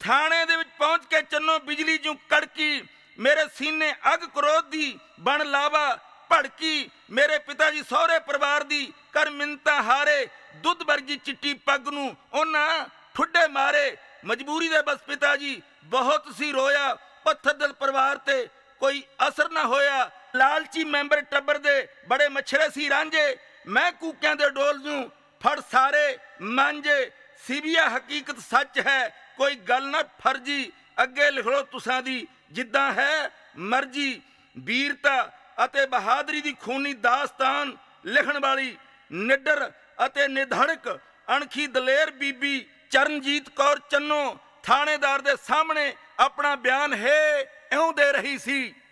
ਥਾਣੇ ਦੇ ਵਿੱਚ ਪਹੁੰਚ ਕੇ ਚੰਨੋ ਬਿਜਲੀ ਜੂ ਕੜਕੀ, ਮੇਰੇ ਸੀਨੇ ਅੱਗ ਕ੍ਰੋਧ ਦੀ ਬਣ ਲਾਵਾ ਭੜਕੀ। ਮੇਰੇ ਪਿਤਾ ਜੀ ਸਹੁਰੇ ਪਰਿਵਾਰ ਦੀ ਕਰ ਮਿੰਨਤਾਂ ਹਾਰੇ, ਦੁੱਧ ਵਰਗੀ ਚਿੱਟੀ ਪੱਗ ਨੂੰ ਉਹਨਾਂ ਠੁੱਡੇ ਮਾਰੇ। ਮਜਬੂਰੀ ਦੇ ਬਸ ਪਿਤਾ ਜੀ ਬਹੁਤ ਸੀ ਰੋਇਆ, ਪੱਥਰ ਦਿਲ ਪਰਿਵਾਰ ਤੇ ਕੋਈ ਅਸਰ ਨਾ ਹੋਇਆ। ਲਾਲਚੀ ਮੈਂਬਰ ਟੱਬਰ ਦੇ ਬੜੇ ਮੱਛਰੇ ਸੀ ਰਾਂਝੇ, ਮੈਂ ਕੂਕਿਆਂ ਦੇ ਡੋਲ ਨੂੰ ਫੜ ਸਾਰੇ ਮਾਂਝੇ। ਸੀਬੀਆ ਹਕੀਕਤ ਸੱਚ ਹੈ, ਕੋਈ ਗੱਲ ਨਾ ਫਰਜੀ, ਅੱਗੇ ਲਿਖ ਲਓ ਤੁਸਾਂ ਦੀ ਜਿੱਦਾਂ ਹੈ ਮਰਜੀ। ਵੀਰਤਾ ਅਤੇ ਬਹਾਦਰੀ ਦੀ ਖੂਨੀ ਦਾਸਤਾਨ ਲਿਖਣ ਵਾਲੀ ਨਿਡਰ ਅਤੇ ਨਿਧੜਕ ਅਣਖੀ ਦਲੇਰ ਬੀਬੀ ਚਰਨਜੀਤ ਕੌਰ ਚੰਨੋ ਥਾਣੇਦਾਰ ਦੇ ਸਾਹਮਣੇ ਆਪਣਾ ਬਿਆਨ ਹੈ ਇਉਂ ਦੇ ਰਹੀ ਸੀ।